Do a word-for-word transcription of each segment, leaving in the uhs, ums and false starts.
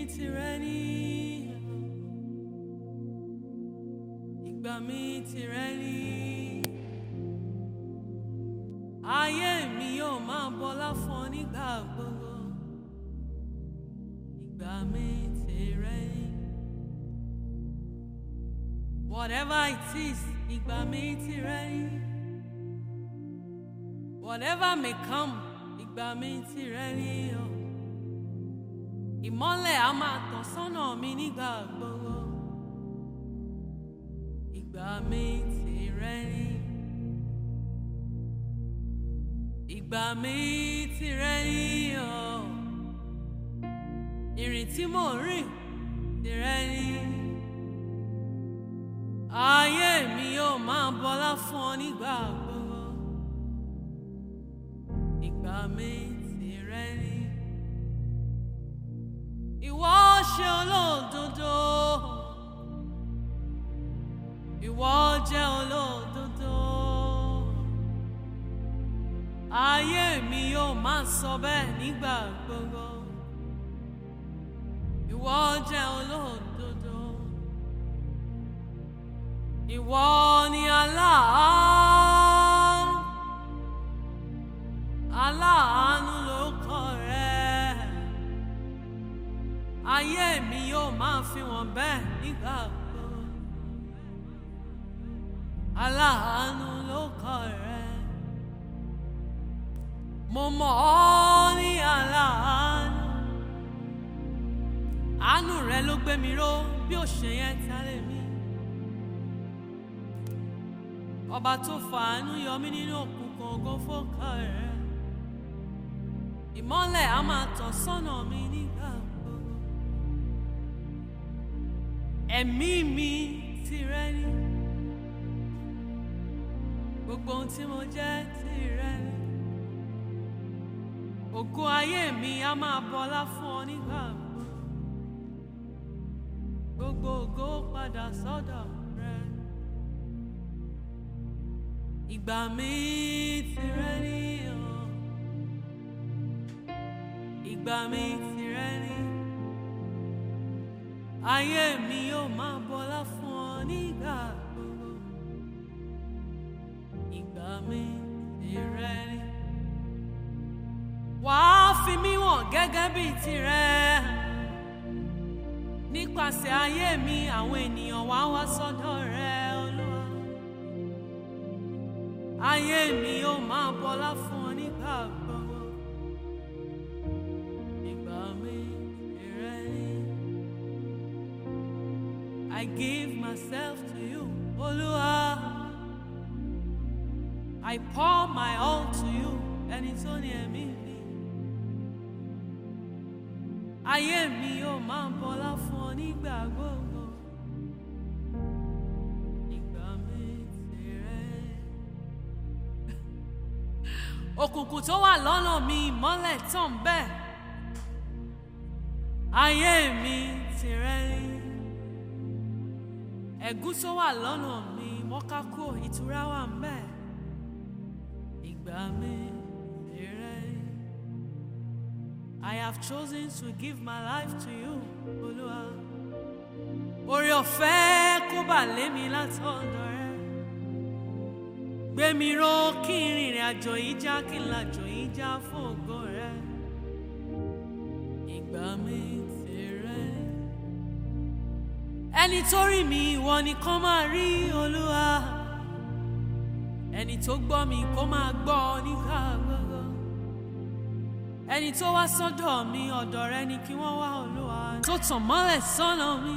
tìrẹ ni, ìgbà mi tìrẹ ni. Ayé mi yóò máa bọlá fún ọ nígbà gbogbo. Ìgbà mi tìrẹ ni. Whatever it is, ìgbà mi tìrẹ ni. Whatever may come, ìgbà mi tìrẹ ni o. Ìmọ́lẹ̀ á máa tàn sọ́nà mi nígbà gbogbo. Ìgbà mi tìrẹ ni. Ìgbà mi tìrẹ ni o. Ìrìn tí mò ń rìn tìrẹ ni. Ayé mi yóò máa bọlá fún ọ nígbà gbogbo. Ìgbà mi tìrẹ ni. Ìwọ ṣe olódodo, ìwọ jẹ́ olódodo. Ayé mi yóò máa sọ bẹ́ẹ̀ nígbà gbogbo. Ìwọ jẹ́ olódodo. Ìwọ ni aláàánú, aláàánú lórúkọ rẹ. Ayé mi yóò máa fi wọ́n bẹ́ẹ̀ nígbà gbogbo. Aláàánú lórúkọ rẹ. Mo mọ̀ ọ́ ní aláàánú. Àánú rẹ ló gbé mi ró bí òṣè yẹn tálẹ̀ mi. Ọba tó fàánú yọ mí nínú òkùnkùn ògo fọ́kà rẹ. Ìmọ́lẹ̀ á máa tàn sọ́nà mi nígbà gbogbo. Ẹ̀mí mi tìrẹ ni. Gbogbo ohun tí mo jẹ́ tìrẹ ni. Ògo ayé mi á máa bọlá fún ọ nígbà gbogbo. Gbogbo ògo padà sọ́dọ̀ rẹ. Ìgbà mi tìrẹ ni o. Ìgbà mi tìrẹ ni. Ayé mi yóò máa bọlá fún ọ nígbà gbogbo. Ìgbà mi tìrẹ ni. Wàá fi mí wọ̀n gẹ́gẹ́ bí tirẹ̀. Nípasẹ̀ ayé mi àwọn ènìyàn wá wá sọ́dọ̀ rẹ Olúwa. Ayé mi yóò máa bọlá fún ọ nígbà gbogbo. Ìgbà mi tìrẹ ni. I give myself to you, Olúwa. I pour my all to you, ẹni tó ní ẹ̀mí mi. Ayé mi yóò máa bọlá fún ọ nígbà gbogbo. Ìgbà mi tìrẹ. Òkùnkùn tó wà lọ́nà mi ìmọ́lẹ̀ tàn bẹ́ẹ̀. Ayé mi tìrẹ ni. Ẹ̀gún tó wà lọ́nà mi mọ́kákó ìtura wà ńbẹ̀. Ìgbà mi tìrẹ ni. I have chosen to give my life to you, Olúwa. Oore ọ̀fẹ́ kó bà lé mi látọ̀dọ̀ rẹ. Gbé mi ró kí n rìnrìn àjò yìí já kí n làjò yìí já fún ògo rẹ. Ìgbà mi tìrẹ. Ẹni tó rí mi ìwọ nìkan máa rí Olúwa. Ẹni tó gbọ́ mi kó máa gbọ́ nígbà gbogbo. Ẹni tó wá sọ́dọ̀ mi ọ̀dọ̀ rẹ ni kí wọ́n wá Olúwa. Tó tàn mọ́lẹ̀ sọ́nà mi.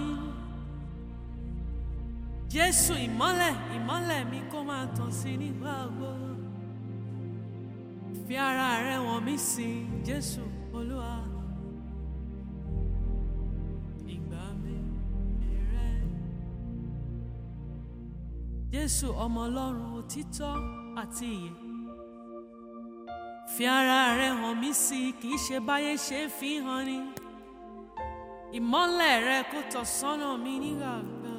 Jésù ìmọ́lẹ̀ ìmọ́lẹ̀ mi kó máa tàn sí nígbà gbogbo. Fi ara rẹ wọ̀n mí sí Jésù Olúwa. Ìgbà mi tìrẹ. Jésù ọmọ Ọlọ́run òtítọ́ àti ìyè. Fi ara rẹ hàn mí sí kì í ṣe báyé ṣe fi hàn ni. Ìmọ́lẹ̀ rẹ kó tàn sọ́nà mi nígbà gbogbo.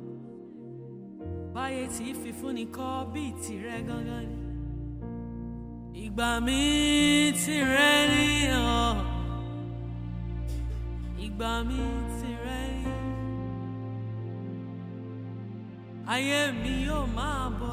Báyé tí fífúnni kọ́ bí tìrẹ gangan ni. Ìgbà mi tìrẹ ni o. ìgbà mi tìrẹ. Ayé mi yóò máa bọ̀.